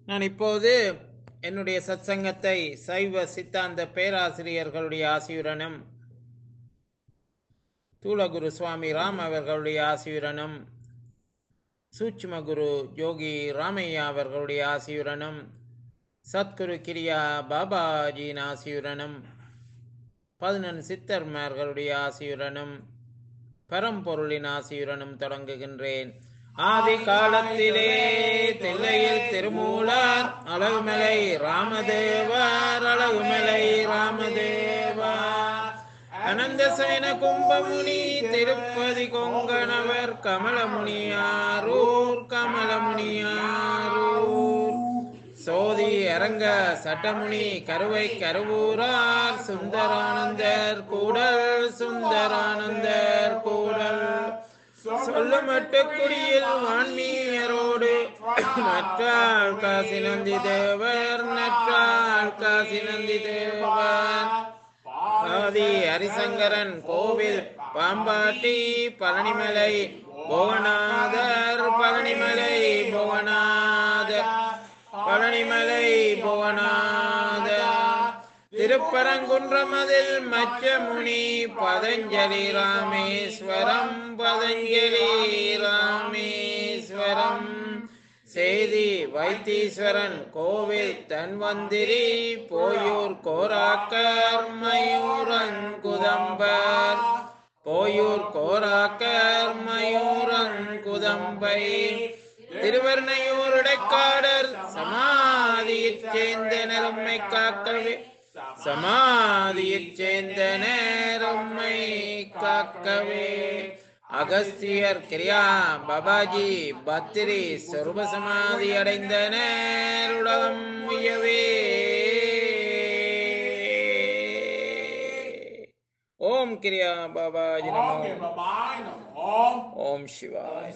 நான் இப்போது என்னுடைய சத்சங்கத்தை சைவ சித்தாந்த பேராசிரியர்களுடைய ஆசியுடனும் தூளகுரு சுவாமி ராம் அவர்களுடைய ஆசியுடனும் சூட்சும குரு யோகி ராமையா அவர்களுடைய ஆசியுடனும் சத்குரு கிரியா பாபாஜியின் ஆசியுடனும் 11 சித்தர்மார்களுடைய ஆசியுடனும் பரம்பொருளின் ஆசியுடனும் தொடங்குகின்றேன். ஆதி காலத்திலே தில்லையில் திருமூலர் அழகுமலை ராமதேவர் அழகுமலை ராமதேவர் அனந்த சயன கும்பமுனி திருப்பதி கொங்கணவர் கமலமுனியாரூர் கமலமுனியாரூர் சோதி அரங்க சட்டமுனி கருவை கருவூரார் சுந்தரானந்தர் கூடல் சுந்தரானந்தர் கூடல் சொல்லமட்டு குடியில் வான்மீயரோடு நற்றாள் காசி நந்தி தேவர் நற்றாள் காசி நந்தி தேவர் ஆதி ஹரிசங்கரன் கோவில் பாம்பாட்டி பழனிமலை புவனாதர் பழனிமலை புவனாதர் பழனிமலை புவனாதர் திருப்பரங்குன்றமதில் மச்சமுனி பதஞ்சலி ராமேஸ்வரம் பதஞ்சலி ராமேஸ்வரம் சேதி வைத்தீஸ்வரன் கோவில் தன்வந்திரி போயூர் கோராக்கர் மயூரங்குதம்பர் போயூர் கோராக்கர் மயூரங்குதம்பை திருவர்ணையூர் இடைக்காடர் சமாதியைச் சேர்ந்த நெரும்மை காக்கவே சமாதியைச் சேர்ந்த நேரம்மை காக்கவே அகஸ்தியர் கிரியா பாபாஜி பத்திரி சொருப சமாதி அடைந்த நேருலகம் உயவே. ஓம் கிரியா பாபாஜி நமோ. ஓம் சிவாய்.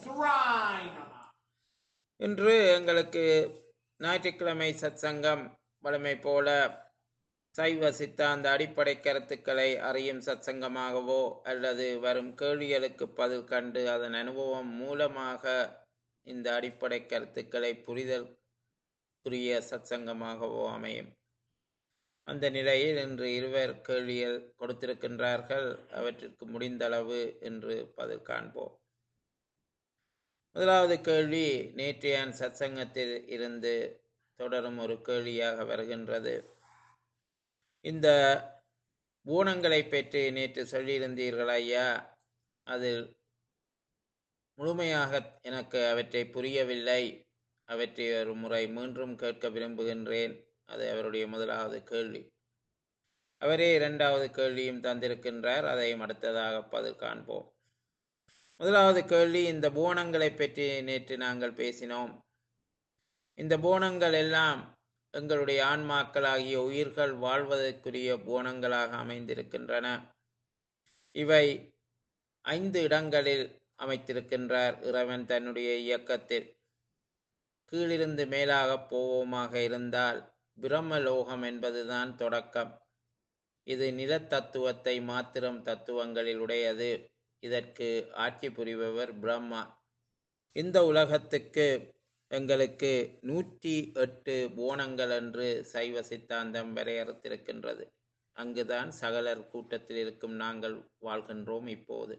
இன்று எங்களுக்கு ஞாயிற்றுக்கிழமை சத்சங்கம் வழமை போல சைவ சித்தாந்த அடிப்படை கருத்துக்களை அறியும் சத்சங்கமாகவோ அல்லது வரும் கேள்விகளுக்கு பதில் கண்டு அதன் அனுபவம் மூலமாக இந்த அடிப்படை கருத்துக்களை புரிதற்குரிய சத்சங்கமாகவோ அமையும். அந்த நிலையில் இன்று இருவர் கேள்விகள் கொடுத்திருக்கின்றார்கள். அவற்றிற்கு முடிந்தளவு என்று பதில் காண்போம். முதலாவது கேள்வி நேற்றைய சத்சங்கத்தில் இருந்து தொடரும் ஒரு கேள்வியாக வருகின்றது. இந்த ஊனங்களை பற்றி நேற்று சொல்லியிருந்தீர்கள் ஐயா, அதில் முழுமையாக எனக்கு அவற்றை புரியவில்லை. அவற்றை ஒரு முறை மீண்டும் கேட்க விரும்புகின்றேன். அது அவருடைய முதலாவது கேள்வி. அவரே இரண்டாவது கேள்வியும் தந்திருக்கின்றார். அதையும் அடுத்ததாக பதில் காண்போம். முதலாவது கேள்வி, இந்த போனங்களை பற்றி நேற்று நாங்கள் பேசினோம். இந்த போனங்கள் எல்லாம் எங்களுடைய ஆன்மாக்களாகிய உயிர்கள் வாழ்வதற்குரிய போனங்களாக அமைந்திருக்கின்றன. இவை 5 இடங்களில் அமைத்திருக்கின்றார் இறைவன் தன்னுடைய இயக்கத்தில். கீழிருந்து மேலாக போவோமாக இருந்தால் பிரம்மலோகம் என்பதுதான் தொடக்கம். இது நிலத்தத்துவத்தை மாத்திரம் தத்துவங்களில் உடையது. இதற்கு ஆட்சி புரிபவர் பிரம்மா. இந்த உலகத்துக்கு எங்களுக்கு 108 போனங்கள் என்று சைவ சித்தாந்தம் வரையறுத்திருக்கின்றது. அங்குதான் சகலர் கூட்டத்தில் இருக்கும் நாங்கள் வாழ்கின்றோம் இப்போது.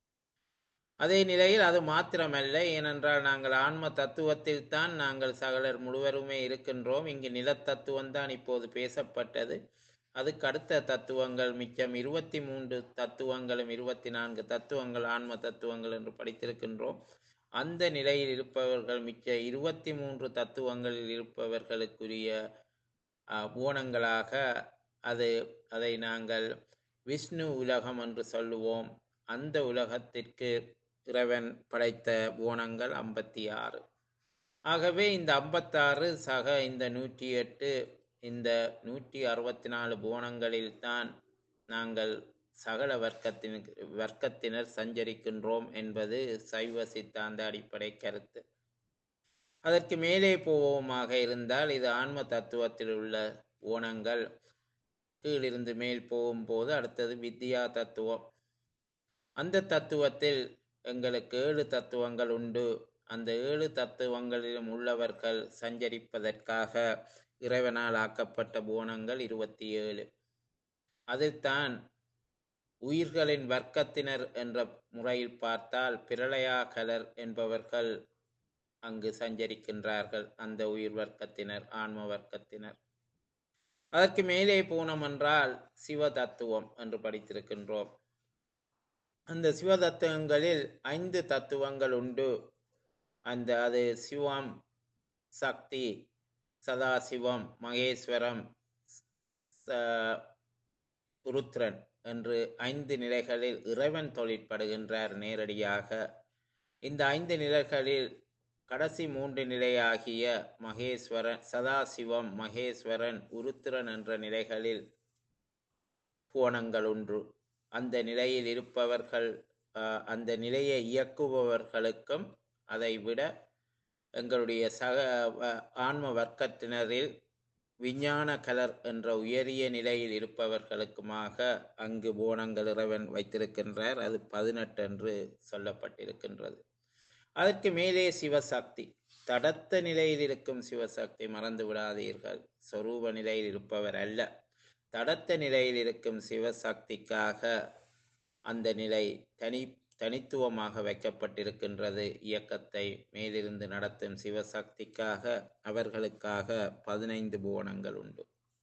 அதே நிலையில் அது மாத்திரமல்ல, ஏனென்றால் நாங்கள் ஆன்ம தத்துவத்தில் தான் நாங்கள் சகலர் முழுவருமே இருக்கின்றோம். இங்கு நிலத்தத்துவம் தான் இப்போது பேசப்பட்டது. அதுக்கு அடுத்த தத்துவங்கள் மிச்சம் 23 தத்துவங்களும் 24 தத்துவங்கள் ஆன்ம தத்துவங்கள் என்று படித்திருக்கின்றோம். அந்த நிலையில் இருப்பவர்கள் மிச்ச 23 தத்துவங்களில் இருப்பவர்களுக்குரிய போனங்களாக அதை நாங்கள் விஷ்ணு உலகம் என்று சொல்லுவோம். அந்த உலகத்திற்கு இறைவன் படைத்த போனங்கள் 56. ஆகவே இந்த 56 சக இந்த 108 இந்த 164 போனங்களில் தான் நாங்கள் சகல வர்க்கத்தினர் சஞ்சரிக்கின்றோம் என்பது சைவ சித்தாந்த அடிப்படை கருத்து. அதற்கு மேலே போவோமாக இருந்தால் இது ஆன்ம தத்துவத்தில் உள்ள போனங்கள். கீழிருந்து மேல் போகும்போது அடுத்தது வித்யா தத்துவம். அந்த தத்துவத்தில் எங்களுக்கு 7 தத்துவங்கள் உண்டு. அந்த 7 தத்துவங்களிலும் உள்ளவர்கள் சஞ்சரிப்பதற்காக இறைவனால் ஆக்கப்பட்ட புவனங்கள் 27. அதில்தான் உயிர்களின் வர்க்கத்தினர் என்ற முறையில் பார்த்தால் பிரளயாகலர் என்பவர்கள் அங்கு சஞ்சரிக்கின்றார்கள். அந்த உயிர் வர்க்கத்தினர், ஆன்ம வர்க்கத்தினர். அதற்கு மேலே போனோம் என்றால் சிவ தத்துவம் என்று படித்திருக்கின்றோம். அந்த சிவ தத்துவங்களில் 5 தத்துவங்கள் உண்டு. அது சிவம், சக்தி, சதாசிவம், மகேஸ்வரம், ருத்ரன் என்று 5 நிலைகளில் இறைவன் தொழிற்படுகின்றார் நேரடியாக. இந்த 5 நிலைகளில் கடைசி 3 நிலையாகிய மகேஸ்வரன், சதாசிவம், மகேஸ்வரன், உருத்திரன் என்ற நிலைகளில் புவனங்கள் ஒன்று. அந்த நிலையில் இருப்பவர்கள், அந்த நிலையை இயக்குபவர்களுக்கும் அதை விட எங்களுடைய ஆன்ம வர்க்கத்தினரில் விஞ்ஞான கலர் என்ற உயரிய நிலையில் இருப்பவர்களுக்குமாக அங்கு புவனங்கள் இறைவன் வைத்திருக்கின்றார். அது 18 என்று சொல்லப்பட்டிருக்கின்றது. அதற்கு மேலே சிவசக்தி, தடத்த நிலையில் இருக்கும் சிவசக்தி, மறந்து விடாதீர்கள். சொரூப நிலையில் இருப்பவர் அல்ல. தடத்த நிலையில் இருக்கும் சிவசக்திக்காக அந்த நிலை தனித்துவமாக வைக்கப்பட்டிருக்கின்றது. இயக்கத்தை மேலிருந்து நடத்தும் சிவசக்திக்காக அவர்களுக்காக 15 புவனங்கள் உண்டு.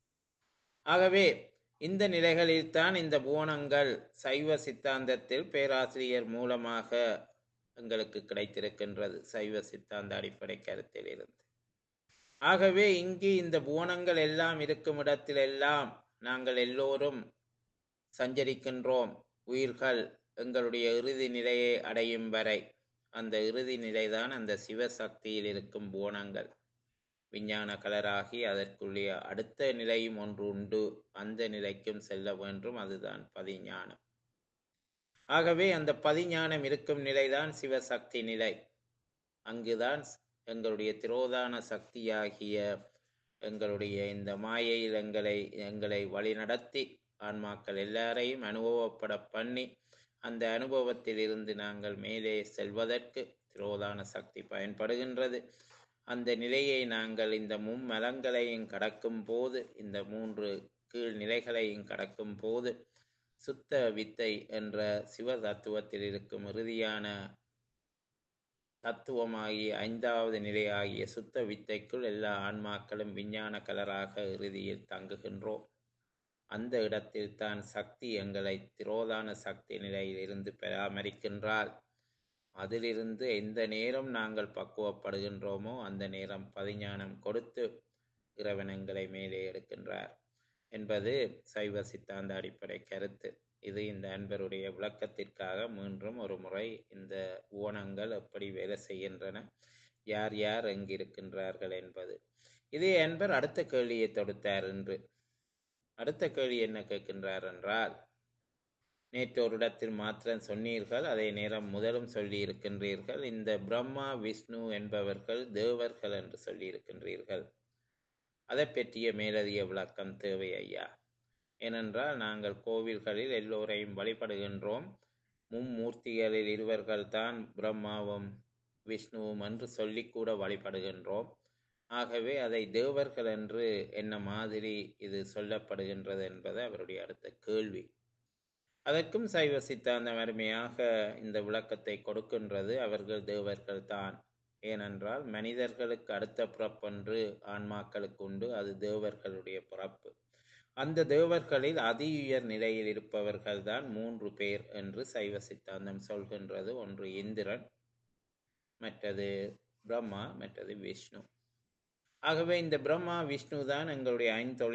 ஆகவே இந்த நிலைகளில்தான் இந்த புவனங்கள் சைவ சித்தாந்தத்தில் பேராசிரியர் மூலமாக எங்களுக்கு கிடைத்திருக்கின்றது, சைவ சித்தாந்த அடிப்படை கருத்தில் இருந்து. ஆகவே இங்கு இந்த புவனங்கள் எல்லாம் இருக்கும் இடத்திலெல்லாம் நாங்கள் எல்லோரும் சஞ்சரிக்கின்றோம். உயிர்கள் எங்களுடைய இறுதி நிலையை அடையும் வரை. அந்த இறுதி நிலைதான் அந்த சிவசக்தியில் இருக்கும் புவனங்கள். விஞ்ஞான கலராகி அதற்குள்ளே அடுத்த நிலையும் ஒன்று உண்டு. அந்த நிலைக்கும் செல்ல வேண்டும். அதுதான் பதிஞானம். ஆகவே அந்த பதிஞானம் இருக்கும் நிலைதான் சிவசக்தி நிலை. அங்குதான் எங்களுடைய திரோதான சக்தியாகிய எங்களுடைய இந்த மாயையில் எங்களை வழிநடத்தி ஆன்மாக்கள் எல்லாரையும் அனுபவப்பட பண்ணி அந்த அனுபவத்தில் இருந்து நாங்கள் மேலே செல்வதற்கு திரோதான சக்தி பயன்படுகின்றது. அந்த நிலையை நாங்கள் இந்த மும்மலங்களையும் கடக்கும் போது, இந்த 3 கீழ் நிலைகளையும் கடக்கும் போது, சுத்த வித்தை என்ற சிவ தத்துவத்தில் இருக்கும் இறுதியான தத்துவமாகிய 5வது நிலையாகிய சுத்த வித்தைக்குள் எல்லா ஆன்மாக்களும் விஞ்ஞான கலராக இறுதியில் தங்குகின்றோம். அந்த இடத்தில் தான் சக்தி எங்களை திரோதான சக்தி நிலையில் இருந்து பராமரிக்கின்றால், அதிலிருந்து எந்த நேரம் நாங்கள் பக்குவப்படுகின்றோமோ அந்த நேரம் பதிஞானம் கொடுத்து இறைவன் எங்களை மேலே எடுக்கின்றார் என்பது சைவ சித்தாந்த அடிப்படை கருத்து. இது இந்த அன்பருடைய விளக்கத்திற்காக மீண்டும் ஒரு முறை இந்த ஊனங்கள் எப்படி வேலை செய்கின்றன, யார் யார் எங்கிருக்கின்றார்கள் என்பது. இதே அன்பர் அடுத்த கேள்வியை தொடுத்தார். என்று அடுத்த கேள்வி என்ன கேட்கின்றார் என்றால், நேற்று ஒரு இடத்தில் மாத்திரம் சொன்னீர்கள், அதே நேரம் முதலும் சொல்லி இருக்கின்றீர்கள், இந்த பிரம்மா விஷ்ணு என்பவர்கள் தேவர்கள் என்று சொல்லி இருக்கின்றீர்கள். அதை பற்றிய மேலதிக விளக்கம் தேவை ஐயா. ஏனென்றால் நாங்கள் கோவில்களில் எல்லோரையும் வழிபடுகின்றோம். மும்மூர்த்திகளில் இருவர்கள் தான் பிரம்மாவும் விஷ்ணுவும் என்று சொல்லிக்கூட வழிபடுகின்றோம். ஆகவே அதை தேவர்கள் என்று என்ன மாதிரி இது சொல்லப்படுகின்றது என்பது அவருடைய அடுத்த கேள்வி. அதற்கும் சைவ சித்தாந்தம் அருமையாக இந்த விளக்கத்தை கொடுக்கின்றது. அவர்கள் தேவர்கள் தான். ஏனென்றால் மனிதர்களுக்கு அடுத்த பிறப்பொன்று ஆன்மாக்களுக்கு உண்டு. அது தேவர்களுடைய பிறப்பு. அந்த தேவர்களில் அதி உயர் நிலையில் இருப்பவர்கள் தான் 3 பேர் என்று சைவ சித்தாந்தம் சொல்கின்றது. ஒன்று இந்திரன், மற்றது பிரம்மா, மற்றது விஷ்ணு. ஆகவே இந்த பிரம்மா விஷ்ணு தான் எங்களுடைய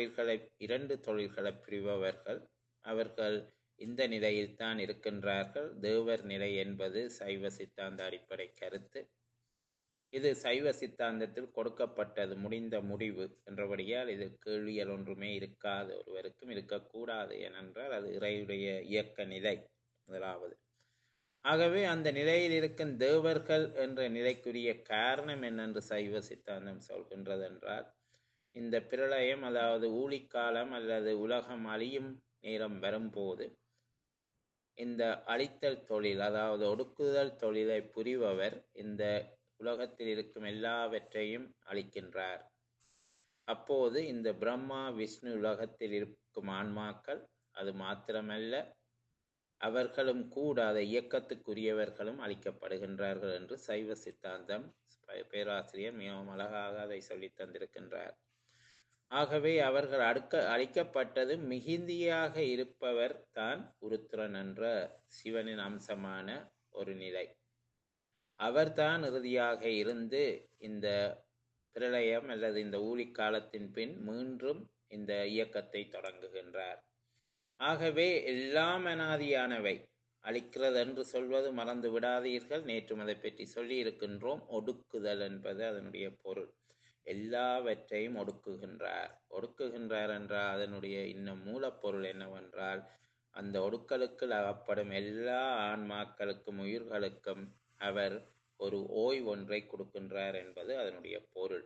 2 தொழில்களை புரிபவர்கள். அவர்கள் இந்த நிலையில் தான் இருக்கின்றார்கள். தேவர் நிலை என்பது சைவ சித்தாந்த அடிப்படை கருத்து. இது சைவ சித்தாந்தத்தில் கொடுக்கப்பட்டது, முடிந்த முடிவு என்றபடியால் இது கேள்வியல் ஒன்றுமே இருக்காது, ஒருவருக்கும் இருக்கக்கூடாது. ஏனென்றால் அது இறையுடைய இயக்க நிலை முதலாவது. ஆகவே அந்த நிலையில் இருக்கும் தேவர்கள் என்ற நிலைக்குரிய காரணம் என்னென்று சைவ சித்தாந்தம் சொல்கின்றது என்றால், இந்த பிரளயம், அதாவது ஊழிக்காலம் அல்லது உலகம் அழியும் நேரம் வரும்போது இந்த அழித்தல் தொழில், அதாவது ஒடுக்குதல் தொழிலை புரிபவர் இந்த உலகத்தில் இருக்கும் எல்லாவற்றையும் அளிக்கின்றார். அப்போது இந்த பிரம்மா விஷ்ணு உலகத்தில் இருக்கும் ஆன்மாக்கள் அது மாத்திரமல்ல, அவர்களும் கூட அதை இயக்கத்துக்குரியவர்களும் அளிக்கப்படுகின்றார்கள் என்று சைவ சித்தாந்தம் பேராசிரியர் மிகவும் அழகாக அதை சொல்லித் தந்திருக்கின்றார். ஆகவே அவர்கள் அளிக்கப்பட்டது மிகுந்தியாக இருப்பவர் தான் உருத்திரன் என்ற சிவனின் அம்சமான ஒரு நிலை. அவர்தான் இறுதியாக இருந்து இந்த பிரளயம் அல்லது இந்த ஊழிக்காலத்தின் பின் மீண்டும் இந்த இயக்கத்தை தொடங்குகின்றார். ஆகவே எல்லாம் அனாதியானவை. அழிக்கிறது என்று சொல்வது மறந்து விடாதீர்கள். நேற்றும் அதை பற்றி சொல்லி இருக்கின்றோம். ஒடுக்குதல் என்பது அதனுடைய பொருள். எல்லாவற்றையும் ஒடுக்குகின்றார். ஒடுக்குகின்றார் என்றால் அதனுடைய இன்னும் மூலப்பொருள் என்னவென்றால், அந்த ஒடுக்கலுக்கு அகப்படும் எல்லா ஆன்மாக்களுக்கும் உயிர்களுக்கும் அவர் ஒரு ஓய்வொன்றை கொடுக்கின்றார் என்பது அதனுடைய பொருள்.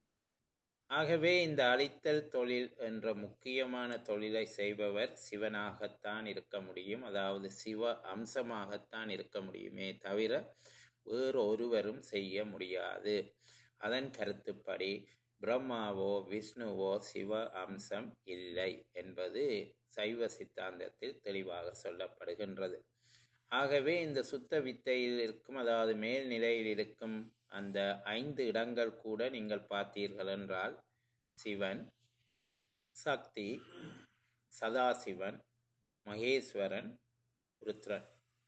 ஆகவே இந்த அழித்தல் தொழில் என்ற முக்கியமான தொழிலை செய்பவர் சிவனாகத்தான் இருக்க முடியும். அதாவது சிவ அம்சமாகத்தான் இருக்க முடியுமே தவிர வேறு ஒருவரும் செய்ய முடியாது. அதன் கருத்துப்படி பிரம்மாவோ விஷ்ணுவோ சிவ அம்சம் இல்லை என்பது சைவ சித்தாந்தத்தில் தெளிவாக சொல்லப்படுகின்றது. ஆகவே இந்த சுத்த வித்தையில் இருக்கும், அதாவது மேல் நிலையில் இருக்கும் அந்த 5 இடங்கள் கூட நீங்கள் பார்த்தீர்கள் என்றால் சிவன், சக்தி, சதாசிவன், மகேஸ்வரன், ருத்ரன்.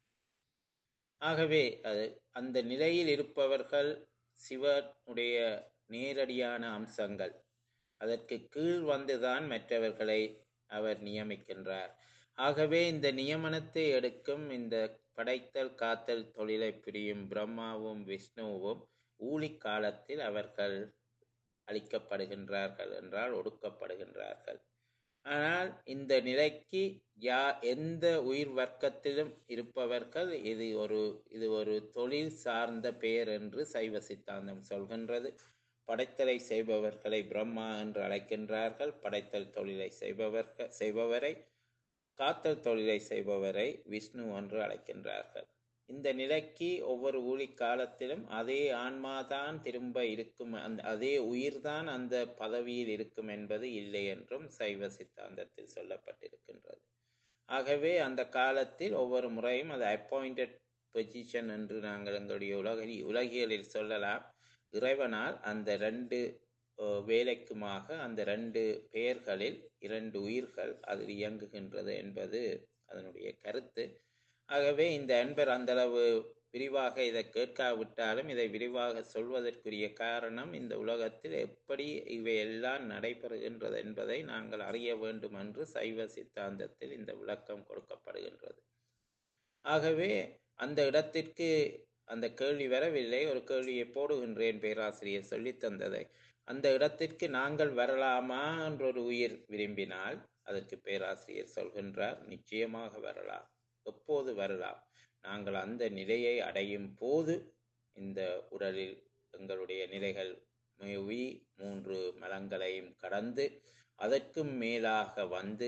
ஆகவே அந்த நிலையில் இருப்பவர்கள் சிவனுடைய நேரடியான அம்சங்கள். அதற்கு கீழ் வந்துதான் மற்றவர்களை அவர் நியமிக்கின்றார். ஆகவே இந்த நியமனத்தை எடுக்கும் இந்த படைத்தல் காத்தல் தொழிலை புரியும் பிரம்மாவும் விஷ்ணுவும் ஊழி காலத்தில் அவர்கள் அழிக்கப்படுகின்றார்கள் என்றால் ஒடுக்கப்படுகின்றார்கள். ஆனால் இந்த நிலைக்கு எந்த உயிர் வர்க்கத்திலும் இருப்பவர்கள் இது ஒரு தொழில் சார்ந்த பெயர் என்று சைவ சித்தாந்தம் சொல்கின்றது. படைத்தலை செய்பவர்களை பிரம்மா என்று அழைக்கின்றார்கள். படைத்தல் தொழிலை செய்பவரை, காத்தல் தொழிலை செய்பவரை விஷ்ணு என்று அழைக்கின்றார்கள். இந்த நிலைக்கு ஒவ்வொரு ஊழி காலத்திலும் அதே ஆன்மாதான் திரும்ப இருக்கும், அதே உயிர்தான் அந்த பதவியில் இருக்கும் என்பது இல்லை என்றும் சைவ சித்தாந்தத்தில் சொல்லப்பட்டிருக்கின்றது. ஆகவே அந்த காலத்தில் ஒவ்வொரு முறையும் அது அப்பாயிண்டட் பொசிஷன் என்று நாங்கள் எங்களுடைய உலகியலில் சொல்லலாம். இறைவனால் அந்த 2 வேலைக்குமாக அந்த 2 பெயர்களில் 2 உயிர்கள் அதில் இயங்குகின்றது என்பது அதனுடைய கருத்து. ஆகவே இந்த அன்பர் அந்தளவு விரிவாக இதை கேட்காவிட்டாலும் இதை விரிவாக சொல்வதற்குரிய காரணம், இந்த உலகத்தில் எப்படி இவையெல்லாம் நடைபெறுகின்றது என்பதை நாங்கள் அறிய வேண்டும் என்று சைவ சித்தாந்தத்தில் இந்த விளக்கம் கொடுக்கப்படுகின்றது. ஆகவே அந்த இடத்திற்கு அந்த கேள்வி வரவில்லை. ஒரு கேள்வியை போடுகின்றேன், பேராசிரியர் சொல்லி தந்ததை. அந்த இடத்திற்கு நாங்கள் வரலாமா என்றொரு உயிர் விரும்பினால் அதற்கு பேராசிரியர் சொல்கின்றார், நிச்சயமாக வரலாம். எப்போது வரலாம்? நாங்கள் அந்த நிலையை அடையும் போது இந்த உடலில் எங்களுடைய நிலைகள் 3 மலங்களையும் கடந்து அதற்கும் மேலாக வந்து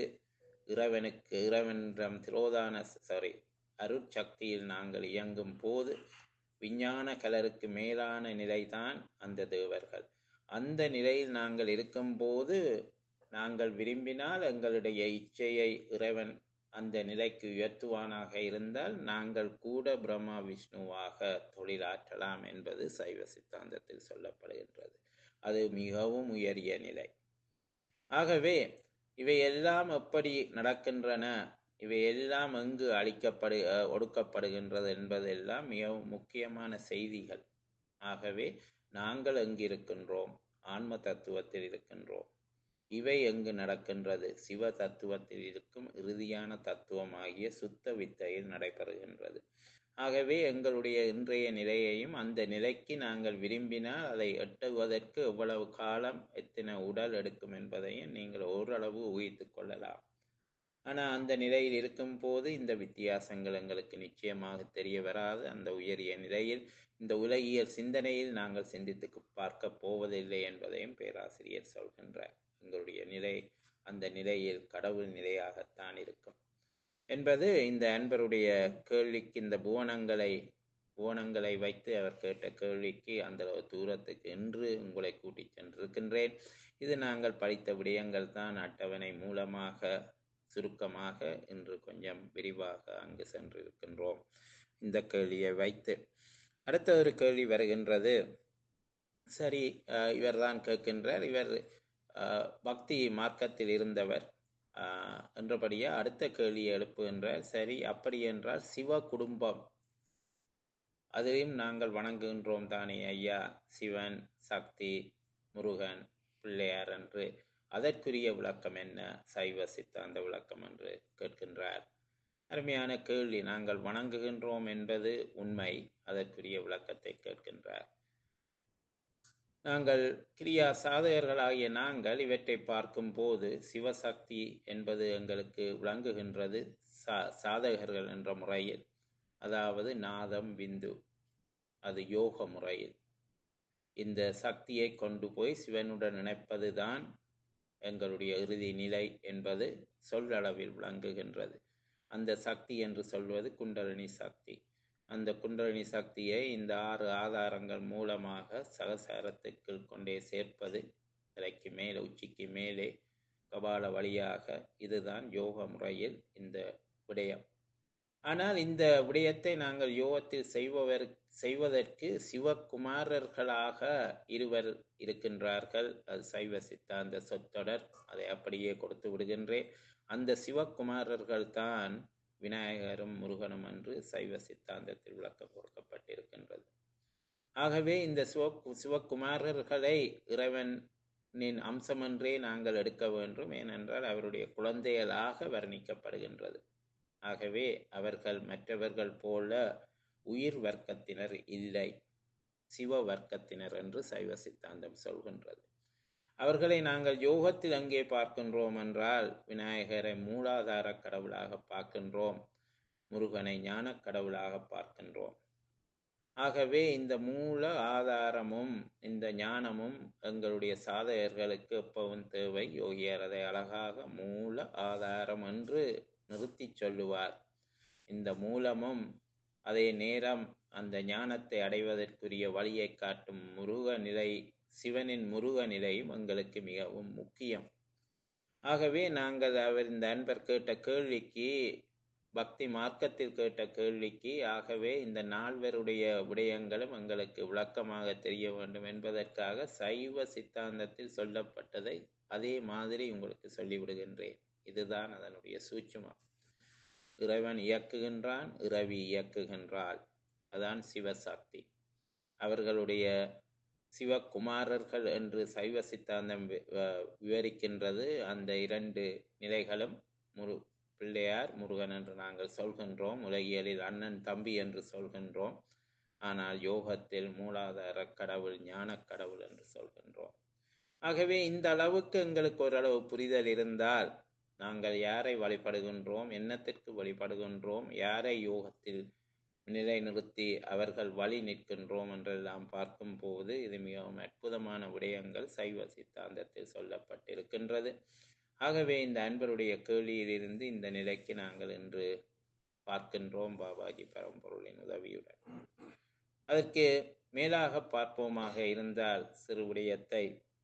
இறைவனிடம் அருட்சக்தியில் நாங்கள் இயங்கும் போது விஞ்ஞான கலருக்கு மேலான நிலைதான் அந்த தேவர்கள். அந்த நிலையில் நாங்கள் இருக்கும்போது நாங்கள் விரும்பினால் எங்களுடைய இச்சையை இறைவன் அந்த நிலைக்கு உயர்த்துவானாக இருந்தால் நாங்கள் கூட பிரம்மா விஷ்ணுவாக தொழிலாற்றலாம் என்பது சைவ சித்தாந்தத்தில் சொல்லப்படுகின்றது. அது மிகவும் உயரிய நிலை. ஆகவே இவையெல்லாம் எப்படி நடக்கின்றன, இவையெல்லாம் எங்கு ஒடுக்கப்படுகின்றது என்பதெல்லாம் மிகவும் முக்கியமான செய்திகள். ஆகவே நாங்கள் எங்கிருக்கின்றோம்? ஆன்ம தத்துவத்தில் இருக்கின்றோம். இவை எங்கு நடக்கின்றது? சிவ தத்துவத்தில் இருக்கும் இறுதியான தத்துவமாகிய சுத்த வித்தையில் நடைபெறுகின்றது. ஆகவே எங்களுடைய இன்றைய நிலையையும் அந்த நிலைக்கு நாங்கள் விரும்பினால் அதை எட்டுவதற்கு எவ்வளவு காலம், எத்தனை உடல் எடுக்கும் என்பதையும் நீங்கள் ஓரளவு ஊகித்துக் கொள்ளலாம். ஆனால் அந்த நிலையில் இருக்கும் போது இந்த வித்தியாசங்கள் எங்களுக்கு நிச்சயமாக தெரிய வராது. அந்த உயரிய நிலையில் இந்த உலகியல் சிந்தனையில் நாங்கள் சிந்தித்து பார்க்க போவதில்லை என்பதையும் பேராசிரியர் சொல்கின்றார். எங்களுடைய நிலை அந்த நிலையில் கடவுள் நிலையாகத்தான் இருக்கும் என்பது இந்த அன்பருடைய கேள்விக்கு இந்த புவனங்களை ஓணங்களை வைத்து அவர் கேட்ட கேள்விக்கு அந்த தூரத்துக்கு என்று உங்களை கூட்டிச் சென்றிருக்கின்றேன். இது நாங்கள் படித்த விடயங்கள் தான். அட்டவணை மூலமாக சுருக்கமாக இன்று கொஞ்சம் விரிவாக அங்கு சென்றிருக்கின்றோம் இந்த கேள்வியை வைத்து. அடுத்த ஒரு கேள்வி வருகின்றது. சரி, இவர்தான் கேட்கின்றார். இவர் பக்தி மார்க்கத்தில் இருந்தவர் என்றபடியே அடுத்த கேள்வியை எழுப்புகின்றார். சரி, அப்படி என்றால் சிவ குடும்பம் அதையும் நாங்கள் வணங்குகின்றோம் தானே ஐயா? சிவன், சக்தி, முருகன், பிள்ளையார் என்று அதற்குரிய விளக்கம் என்ன? சைவ சித்தாந்த விளக்கம் என்று கேட்கின்றார். அருமையான கேள்வி. நாங்கள் வணங்குகின்றோம் என்பது உண்மை. அதற்குரிய விளக்கத்தை கேட்கின்றார். நாங்கள் கிரியா சாதகர்களாகிய நாங்கள் இவற்றை பார்க்கும் போது சிவசக்தி என்பது எங்களுக்கு விளங்குகின்றது சாதகர்கள் என்ற முறையில், அதாவது நாதம் விந்து, அது யோக முறையில். இந்த சக்தியை கொண்டு போய் சிவனுடன் இணைப்பதுதான் எங்களுடைய இறுதி நிலை என்பது சொல்லளவில் விளங்குகின்றது. அந்த சக்தி என்று சொல்வது குண்டலினி சக்தி. அந்த குண்டலினி சக்தியை இந்த 6 ஆதாரங்கள் மூலமாக சகசாரத்துக்குள் கொண்டே சேர்ப்பது, தலைக்கு மேலே, உச்சிக்கு மேலே, கபால வழியாக. இதுதான் யோக முறையில் இந்த விடயம். ஆனால் இந்த விடயத்தை நாங்கள் யோகத்தில் செய்வதற்கு சிவகுமாரர்களாக இருவர் இருக்கின்றார்கள். அது சைவ சித்தாந்த சொற்றொடர். அதை அப்படியே கொடுத்து விடுகின்றேன். அந்த சிவகுமாரர்கள் தான் விநாயகரும் முருகனும் என்று சைவ சித்தாந்தத்தில் விளக்கம் கொடுக்கப்பட்டிருக்கின்றது. ஆகவே இந்த சிவகுமாரர்களை இறைவனின் அம்சமென்றே நாங்கள் எடுக்க வேண்டும். ஏனென்றால் அவருடைய குழந்தைகளாக வர்ணிக்கப்படுகின்றது. ஆகவே அவர்கள் மற்றவர்கள் போல உயிர் வர்க்கத்தினர் இல்லை, சிவ வர்க்கத்தினர் என்று சைவ சித்தாந்தம் சொல்கின்றது. அவர்களை நாங்கள் யோகத்தில் அங்கே பார்க்கின்றோம் என்றால் விநாயகரை மூலாதார கடவுளாக பார்க்கின்றோம், முருகனை ஞான கடவுளாக பார்க்கின்றோம். ஆகவே இந்த மூல ஆதாரமும் இந்த ஞானமும் எங்களுடைய சாதகர்களுக்கு எப்பவும் தேவை. யோகியர் அதை அழகாக மூல ஆதாரம் என்று நிறுத்தி சொல்லுவார். இந்த மூலமும் அதே நேரம் அந்த ஞானத்தை அடைவதற்குரிய வழியை காட்டும் முருக நிலை, சிவனின் முருக நிலையும் எங்களுக்கு மிகவும் முக்கியம். ஆகவே நாங்கள் இந்த அன்பர் கேட்ட கேள்விக்கு, பக்தி மார்க்கத்தில் கேட்ட கேள்விக்கு, ஆகவே இந்த 4 விடயங்களும் எங்களுக்கு விளக்கமாக தெரிய வேண்டும் என்பதற்காக சைவ சித்தாந்தத்தில் சொல்லப்பட்டதை அதே மாதிரி உங்களுக்கு சொல்லிவிடுகின்றேன். இதுதான் அதனுடைய சூட்சுமம். இறைவன் இயக்குகின்றான், இறைவி இயக்குகின்றாள். அதான் சிவசக்தி. அவர்களுடைய சிவகுமாரர்கள் என்று சைவ சித்தாந்தம் விவரிக்கின்றது. அந்த 2 நிலைகளும் பிள்ளையார், முருகன் என்று நாங்கள் சொல்கின்றோம். உலகியலில் அண்ணன் தம்பி என்று சொல்கின்றோம். ஆனால் யோகத்தில் மூலாதார கடவுள், ஞான கடவுள் என்று சொல்கின்றோம். ஆகவே இந்த அளவுக்கு எங்களுக்கு ஓரளவு புரிதல் இருந்தால் நாங்கள் யாரை வழிபடுகின்றோம், என்னத்திற்கு வழிபடுகின்றோம், யாரை யோகத்தில் நிலைநிறுத்தி அவர்கள் வழி நிற்கின்றோம் என்றெல்லாம் பார்க்கும் போது இது மிகவும் அற்புதமான விடயங்கள் சைவ சித்தாந்தத்தில் சொல்லப்பட்டிருக்கின்றது. ஆகவே இந்த அன்பருடைய கேள்வியிலிருந்து இந்த நிலைக்கு நாங்கள் இன்று பார்க்கின்றோம் பாபாஜி பரம்பொருளின் உதவியுடன். அதற்கு மேலாக பார்ப்போமாக இருந்தால் சிறு விடயத்தை,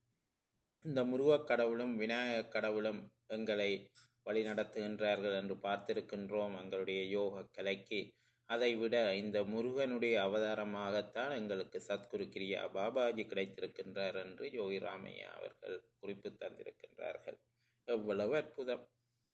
இந்த முருகக் கடவுளும் விநாயகக் கடவுளும் எங்களை வழிநடத்துகின்றார்கள் என்று பார்த்திருக்கின்றோம் எங்களுடைய யோக கலைக்கு. அதைவிட இந்த முருகனுடைய அவதாரமாகத்தான் எங்களுக்கு சத்குரு கிரியா பாபாஜி கிடைத்திருக்கின்றார் என்று யோகி ராமையா அவர்கள் குறிப்பு தந்திருக்கின்றார்கள். எவ்வளவு அற்புதம்!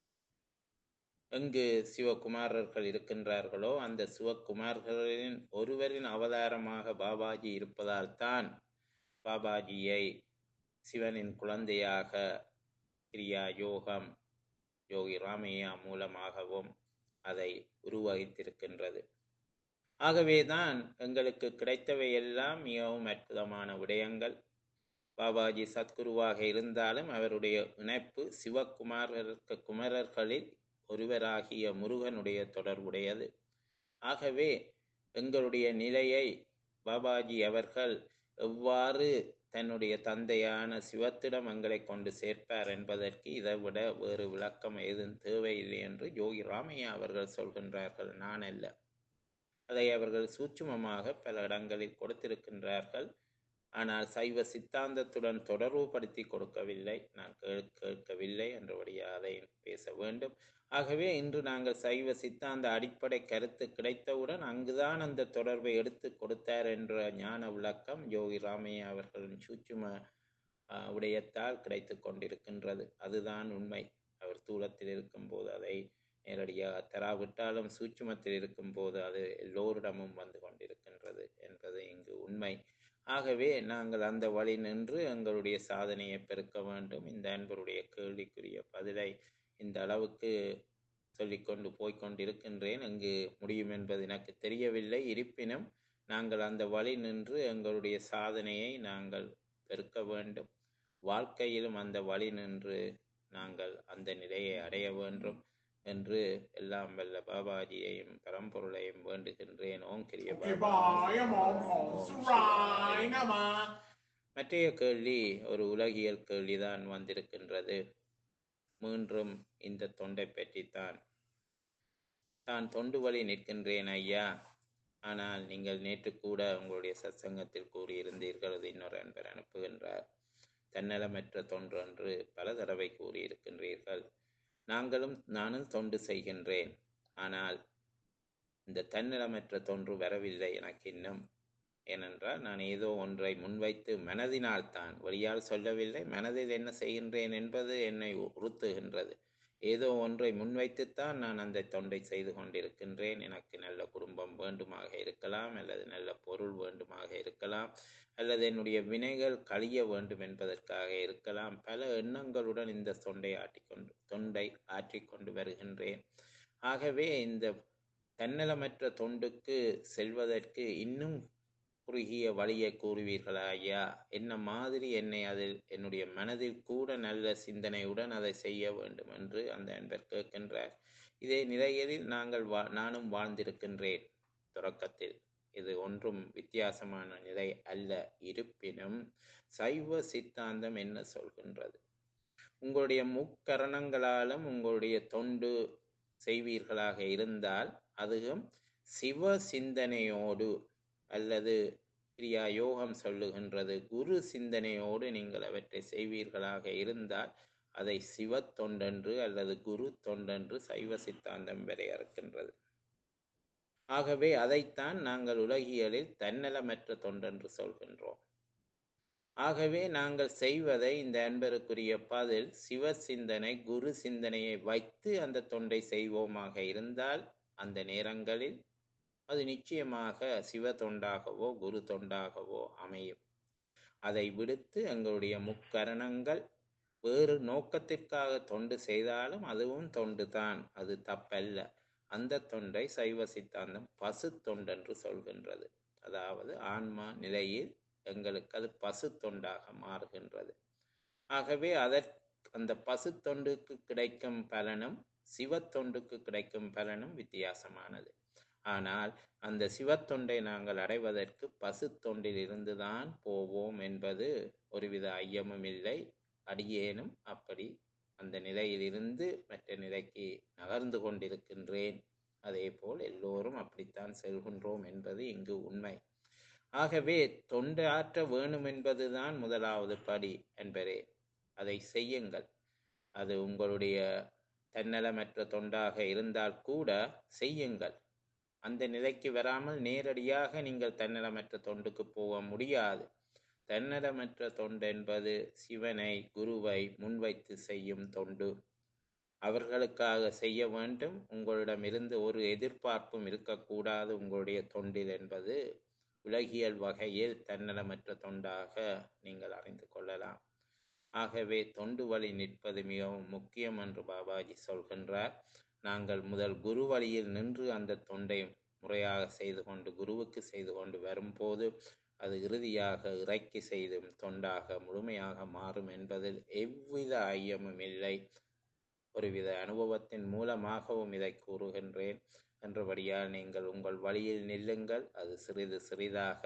எங்கு சிவகுமாரர்கள் இருக்கின்றார்களோ அந்த சிவகுமார்களின் ஒருவரின் அவதாரமாக பாபாஜி இருப்பதால் தான் பாபாஜியை சிவனின் குழந்தையாக கிரியா யோகம் யோகி ராமையா மூலமாகவும் அதை உருவகித்திருக்கின்றது. ஆகவேதான் எங்களுக்கு கிடைத்தவை எல்லாம் மிகவும் அற்புதமான விடயங்கள். பாபாஜி சத்குருவாக இருந்தாலும் அவருடைய இணைப்பு குமரர்களில் ஒருவராகிய முருகனுடைய தொடர்புடையது. ஆகவே எங்களுடைய நிலையை பாபாஜி அவர்கள் எவ்வாறு தன்னுடைய தந்தையான சிவத்திடம் எங்களை கொண்டு சேர்ப்பார் என்பதற்கு இதைவிட வேறு விளக்கம் ஏதும் தேவையில்லை என்று யோகி ராமையா அவர்கள் சொல்கின்றார்கள், நான் அல்ல. அதை அவர்கள் சூட்சுமமாக பல இடங்களில் கொடுத்திருக்கின்றார்கள். ஆனால் சைவ சித்தாந்தத்துடன் தொடர்புபடுத்தி கொடுக்கவில்லை. நான் கேட்கவில்லை என்றபடியாக அதை பேச வேண்டும். ஆகவே இன்று நாங்கள் சைவ சித்தாந்த அடிப்படை கருத்து கிடைத்தவுடன் அங்குதான் அந்த தொடர்பை எடுத்து கொடுத்தார் என்ற ஞான விளக்கம் யோகி ராமையா அவர்களின் சூட்சும விடயத்தால் கிடைத்து கொண்டிருக்கின்றது. அதுதான் உண்மை. அவர் தூலத்தில் இருக்கும்போது அதை நேரடியாக தராவிட்டாலும் சூட்சுமத்தில் இருக்கும்போது அது எல்லோரிடமும் வந்து கொண்டிருக்கின்றது என்பது இங்கு உண்மை. ஆகவே நாங்கள் அந்த வழி நின்று எங்களுடைய சாதனையை பெருக்க வேண்டும். இந்த அன்பருடைய கேள்விக்குரிய பதிலை இந்த அளவுக்கு சொல்லிக்கொண்டு போய்கொண்டிருக்கின்றேன். அங்கு முடியும் என்பது எனக்கு தெரியவில்லை. இருப்பினும் நாங்கள் அந்த வழி நின்று எங்களுடைய சாதனையை நாங்கள் பெருக்க வேண்டும். வாழ்க்கையிலும் அந்த வழி நின்று நாங்கள் அந்த நிலையை அடைய வேண்டும் என்று எல்லாம் வல்ல பாபாஜியையும் பரம்பொருளையும் வேண்டுகின்றேன். ஓம் கிரிய மற்றைய கேள்வி ஒரு உலகியல் கேள்விதான் வந்திருக்கின்றது. மீண்டும் இந்த தொண்டை பற்றித்தான். தான் தொண்டு வழி நிற்கின்றேன் ஐயா. ஆனால் நீங்கள் நேற்று கூட உங்களுடைய சத்சங்கத்தில் கூறியிருந்தீர்கள். அது இன்னொரு அன்பர் அனுப்புகின்றார். தன்னலமற்ற தொன்று என்று பல தடவை கூறியிருக்கின்றீர்கள். நானும் தொண்டு செய்கின்றேன். ஆனால் இந்த தன்னலமற்ற தொன்று வரவில்லை எனக்கு இன்னும். ஏனென்றால் நான் ஏதோ ஒன்றை முன்வைத்து மனதினால் தான், வழியால் சொல்லவில்லை, மனதில் என்ன செய்கின்றேன் என்பது என்னை உறுத்துகின்றது. ஏதோ ஒன்றை முன்வைத்துத்தான் நான் அந்த தொண்டை செய்து கொண்டிருக்கின்றேன். எனக்கு நல்ல குடும்பம் வேண்டுமாக இருக்கலாம், அல்லது நல்ல பொருள் வேண்டுமாக இருக்கலாம், அல்லது என்னுடைய வினைகள் கழிய வேண்டும் என்பதற்காக இருக்கலாம். பல எண்ணங்களுடன் இந்த தொண்டை ஆற்றிக்கொண்டு வருகின்றேன். ஆகவே இந்த தன்னலமற்ற தொண்டுக்கு செல்வதற்கு இன்னும் குறுகிய வழியை கூறுவீர்களா ஐயா? என்ன மாதிரி என்னை அதில் என்னுடைய மனதில் கூட நல்ல சிந்தனையுடன் அதை செய்ய வேண்டும் என்று அந்த அன்பர் கேட்கின்றார். இதே நிலையில் நானும் வாழ்ந்திருக்கின்றேன் தொடக்கத்தில். இது ஒன்றும் வித்தியாசமான நிலை அல்ல. இருப்பினும் சைவ சித்தாந்தம் என்ன சொல்கின்றது? உங்களுடைய முக்கரணங்களாலும் உங்களுடைய தொண்டு செய்வீர்களாக இருந்தால் அதுவும் சிவ சிந்தனையோடு, அல்லது கிரியா யோகம் சொல்லுகின்றது குரு சிந்தனையோடு நீங்கள் அவற்றை செய்வீர்களாக இருந்தால் அதை சிவ தொண்டென்று அல்லது குரு தொண்டென்று சைவ சித்தாந்தம் வரையறுக்கின்றது. ஆகவே அதைத்தான் நாங்கள் உலகியலில் தன்னலமற்ற தொண்டென்று சொல்கின்றோம். ஆகவே நாங்கள் செய்வதை இந்த அன்பருக்குரிய பதில் சிவ சிந்தனை குரு சிந்தனையை வைத்து அந்த தொண்டை செய்வோமாக இருந்தால் அந்த நேரங்களில் அது நிச்சயமாக சிவ தொண்டாகவோ குரு தொண்டாகவோ அமையும். அதை விடுத்து எங்களுடைய முக்கரணங்கள் வேறு நோக்கத்திற்காக தொண்டு செய்தாலும் அதுவும் தொண்டு தான், அது தப்பல்ல. அந்த தொண்டை சைவ சித்தாந்தம் பசு தொண்டென்று சொல்கின்றது. அதாவது ஆன்மா நிலையில் எங்களுக்கு அது பசு தொண்டாக மாறுகின்றது. ஆகவே அந்த பசு தொண்டுக்கு கிடைக்கும் பலனும் சிவ தொண்டுக்கு கிடைக்கும் பலனும் வித்தியாசமானது. ஆனால் அந்த சிவத்தொண்டை நாங்கள் அடைவதற்கு பசு தொண்டில் இருந்துதான் போவோம் என்பது ஒருவித ஐயமும் இல்லை. அடியேனும் அப்படி அந்த நிலையிலிருந்து மற்ற நிலைக்கு நகர்ந்து கொண்டிருக்கின்றேன். அதே போல் எல்லோரும் அப்படித்தான் செல்கின்றோம் என்பது இங்கு உண்மை. ஆகவே தொண்டு ஆற்ற வேணும் என்பதுதான் முதலாவது படி என்பரே. அதை செய்யுங்கள். அது உங்களுடைய தன்னலமற்ற தொண்டாக இருந்தால் கூட செய்யுங்கள். அந்த நிலைக்கு வராமல் நேரடியாக நீங்கள் தன்னலமற்ற தொண்டுக்கு போக முடியாது. தன்னலமற்ற தொண்டு என்பது சிவனை குருவை முன்வைத்து செய்யும் தொண்டு. அவர்களுக்காக செய்ய வேண்டும். உங்களிடமிருந்து ஒரு எதிர்பார்ப்பும் இருக்கக்கூடாது உங்களுடைய தொண்டில் என்பது உலகியல் வகையில் தன்னலமற்ற தொண்டாக நீங்கள் அறிந்து கொள்ளலாம். ஆகவே தொண்டு வழி நிற்பது மிகவும் முக்கியம் என்று பாபாஜி சொல்கின்றார். நாங்கள் முதல் குரு வழியில் நின்று அந்த தொண்டை முறையாக செய்து கொண்டு குருவுக்கு செய்து கொண்டு வரும்போது அது இறுதியாக இறைக்கு செய்தும் தொண்டாக முழுமையாக மாறும் என்பதில் எவ்வித ஐயமும் இல்லை. ஒருவித அனுபவத்தின் மூலமாகவும் இதை கூறுகின்றேன். என்றபடியால் நீங்கள் உங்கள் வழியில் நில்லுங்கள். அது சிறிது சிறிதாக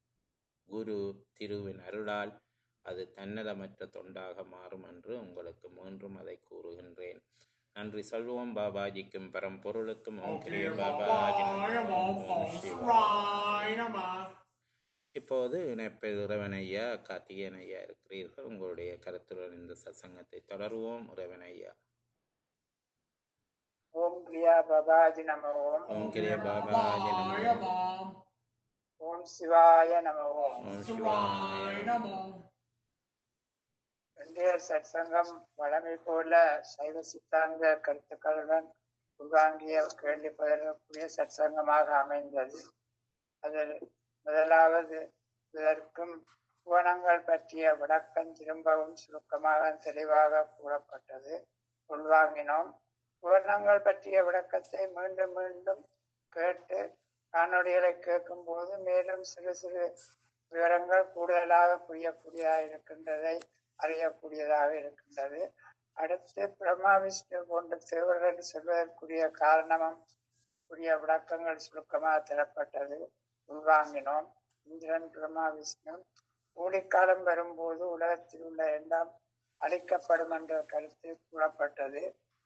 குரு திருவின் அருளால் அது தன்னலமற்ற தொண்டாக மாறும் என்று உங்களுக்கு மீண்டும் அதை கூறுகின்றேன். நன்றி சொல்வோம் பாபாஜிக்கும் பரம்பொருளுக்கும். ஓம் ஓம் கிரிய கிரிய பாபாஜி நமோ. பாபாய நமோ. ஓம் ஓம் சிவாய சிவாய நமோ. நமோ. இப்போது இணைப்பில் இறைவனையா கார்த்திகேயன் ஐயா இருக்கிறீர்கள். உங்களுடைய கருத்துடன் இந்த சத்சங்கத்தை தொடருவோம். இறைவனையா. ஓம் கிரியா பாபாஜி நம ஓம். ஓம் ஓம் கிரிய கிரிய பாபாஜி நமோ. பாபாய நமோ. ஓம் சிவாய நம ஓம். ஓம் சிவாய சிவாய நமோ. நமோ. இன்றைய சற்சங்கம் வழமை போல சைவ சித்தாந்த கருத்துக்களுடன் உள்வாங்கிய கேள்வி பகிரக்கூடிய சற்சங்கமாக அமைந்தது. அதில் முதலாவது இதற்கும் புவனங்கள் பற்றிய விளக்கம் திரும்பவும் சுருக்கமாக தெளிவாக கூறப்பட்டது, உள்வாங்கினோம். புவனங்கள் பற்றிய விளக்கத்தை மீண்டும் மீண்டும் கேட்டு காணொளிகளை கேட்கும் போது மேலும் சிறு சிறு விவரங்கள் கூடுதலாக புரியக்கூடியதாக இருக்கின்றதை அறியக்கூடியதாக இருக்கின்றது. அடுத்து பிரம்மா விஷ்ணு போன்ற தேவர்கள் செல்வதற்குரிய காரணமும் உரிய விளக்கங்கள் சுருக்கமாக தரப்பட்டது, உள்வாங்கினோம். இந்திரன் பிரம்மா விஷ்ணு ஊழிக்காலம் வரும்போது உலகத்தில் உள்ள எல்லாம் அழிக்கப்படும் என்ற கருத்து கூறப்பட்டது.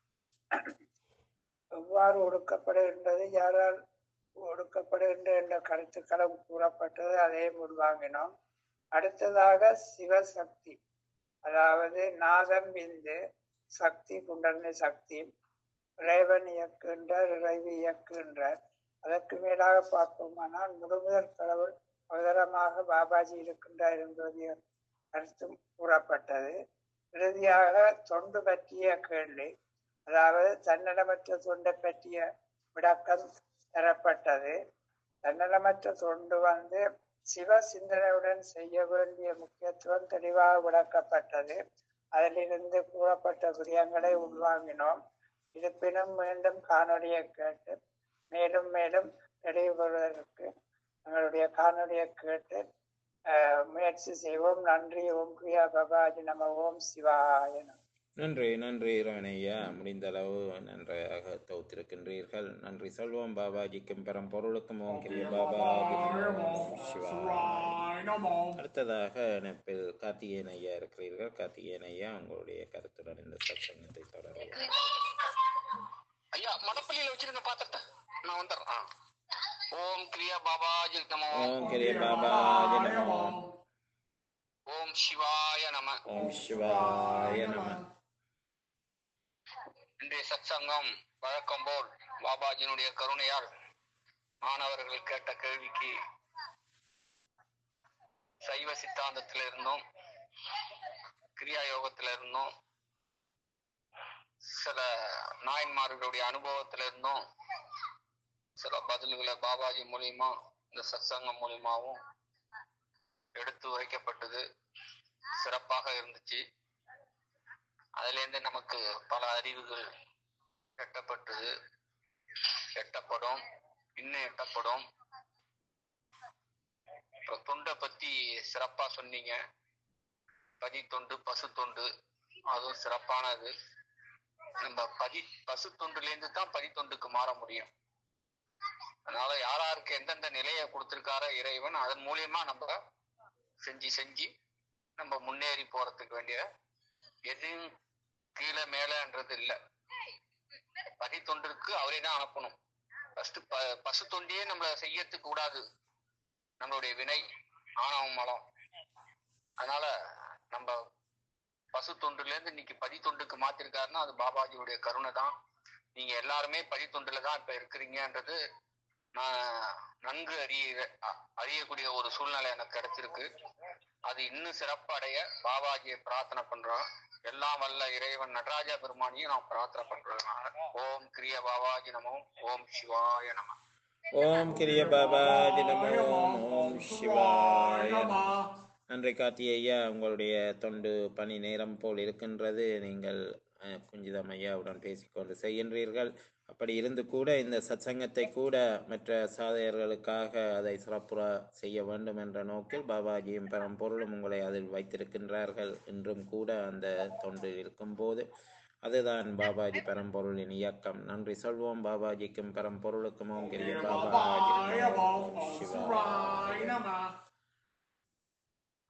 எவ்வாறு ஒடுக்கப்படுகின்றது, யாரால் ஒடுக்கப்படுகின்ற என்ற கருத்துக்களும் கூறப்பட்டது, அதையும் உள்வாங்கினோம். அடுத்ததாக சிவசக்தி, அதாவது நாதம் விந்து சக்தி குண்டலினி சக்தி, இறைவன் இயக்குகின்றார், இறைவி இயக்குகின்றார். அதற்கு மேலாக பார்ப்போமானால் முழுமுதற் கடவுள் அவதரமாக பாபாஜி இருக்கின்றார் என்பது கருத்தும் கூறப்பட்டது. இறுதியாக தொண்டு பற்றிய கேள்வி, அதாவது தன்னலமற்ற தொண்டை பற்றிய விளக்கம் தரப்பட்டது. தன்னலமற்ற தொண்டு சிவ சிந்தனையுடன் செய்ய வேண்டிய முக்கியத்துவம் தெளிவாக விளக்கப்பட்டது. அதிலிருந்து கூறப்பட்ட விடயங்களை உள்வாங்கினோம். இருப்பினும் மீண்டும் காணொலியை கேட்டு மேலும் மேலும் தெளிவுபடுவதற்கு எங்களுடைய காணொலியை கேட்டு முயற்சி செய்வோம். நன்றி. ஓம் கிரியா பாபாஜி நம. ஓம் சிவாய நம. நன்றி நன்றி இறைவனையா, முடிந்த அளவு நன்றாக தொகுத்திருக்கின்றீர்கள். நன்றி சொல்வோம் பாபாஜிக்கும் பரம்பொருளுக்கும். ஓம் ஓம் கிரிய கிரிய பாபாஜி பாபாய நமோ. நமோ. ஓம் சிவாய சிவாய நமோ. அடுத்ததாக இணைப்பில் கார்த்திகேயன் ஐயா இருக்கிறீர்கள். கார்த்திகேயன் ஐயா, உங்களுடைய கருத்துடன் இந்த சத்சங்கத்தை தொடருவோம். ஐயா மடப்பள்ளியில வச்சிருந்த பாத்திரத்தை நான் வந்துடுறேன். ஓம் கிரியா பாபாஜி நமோ. ஓம் கிரிய பாபாஜி நமோ. ஓம் சிவாய நம. ஓம் சிவாய நம. இன்றைய சத்சங்கம் வழக்கம் போல் பாபாஜியினுடைய கருணையால் மாணவர்கள் கேட்ட கேள்விக்கு சைவ சித்தாந்தத்தில இருந்தும் கிரியா யோகத்தில இருந்தும் சில நாயன்மார்களுடைய அனுபவத்தில இருந்தும் சில பதில்களை பாபாஜி மூலியமா இந்த சத்சங்கம் மூலியமாவும் எடுத்து வைக்கப்பட்டது. சிறப்பாக இருந்துச்சு. அதுல இருந்து நமக்கு பல அறிவுகள் எட்டப்பட்டது, எட்டப்படும், இன்னும் எட்டப்படும். தொண்டை பத்தி சிறப்பா சொன்னீங்க. பதி தொண்டு, பசு தொண்டு, அதுவும் சிறப்பானது. நம்ம பசு தொண்டுல இருந்து தான் பதி தொண்டுக்கு மாற முடியும். அதனால யாராருக்கு எந்தெந்த நிலையை கொடுத்திருக்காரோ இறைவன், அதன் மூலியமா நம்ம செஞ்சு நம்ம முன்னேறி போறதுக்கு வேண்டிய எதுவும் கீழே மேலன்றது இல்லை. பதி தொண்டிற்கு அவரே தான் அனுப்பணும். ஃபர்ஸ்ட் பசு தொண்டியே நம்மள செய்யறதுக்கு கூடாது, நம்மளுடைய வினை ஆணவம் மலம். அதனால நம்ம பசு தொண்டுல இருந்து இன்னைக்கு பதி தொண்டுக்கு மாத்திருக்காருன்னா அது பாபாஜியுடைய கருணை தான். நீங்க எல்லாருமே பதி தொண்டுல தான் இப்ப இருக்கிறீங்கன்றது நான் நன்கு அறியக்கூடிய ஒரு சூழ்நிலை எனக்கு கிடைச்சிருக்கு. அது இன்னும் சிறப்படைய பாபாஜியை பிரார்த்தனை பண்றோம். எல்லாம் வல்ல இறைவன் நடராஜ பெருமானியும் நான் பிரார்த்தனை பண்றேன். ஓம் கிரிய பாபாஜி நமோ. ஓம் சிவாய நம. ஓம் கிரிய பாபாஜி நமோ. ஓம் சிவாய நம. நன்றி கார்த்திகேயா, உங்களுடைய தொண்டு பணி நேரம் போல் இருக்கின்றது. நீங்கள் குஞ்சிதம் ஐயாவுடன் பேசிக்கொண்டு செய்கின்றீர்கள். அப்படி இருந்து கூட இந்த சத்சங்கத்தை கூட மற்ற சாதகர்களுக்காக அதை சிறப்புற செய்ய வேண்டும் என்ற நோக்கில் பாபாஜியும் பரம்பொருளும் உங்களை அதில் வைத்திருக்கின்றார்கள். இன்றும் கூட அந்த தொண்டில் இருக்கும்போது அதுதான் பாபாஜி பரம்பொருளின் இயக்கம். நன்றி சொல்வோம் பாபாஜிக்கும் பரம்பொருளுக்கும். ஓம் கிரிய பாபாஜி நமோ. ஓம் சிவாய நமோ.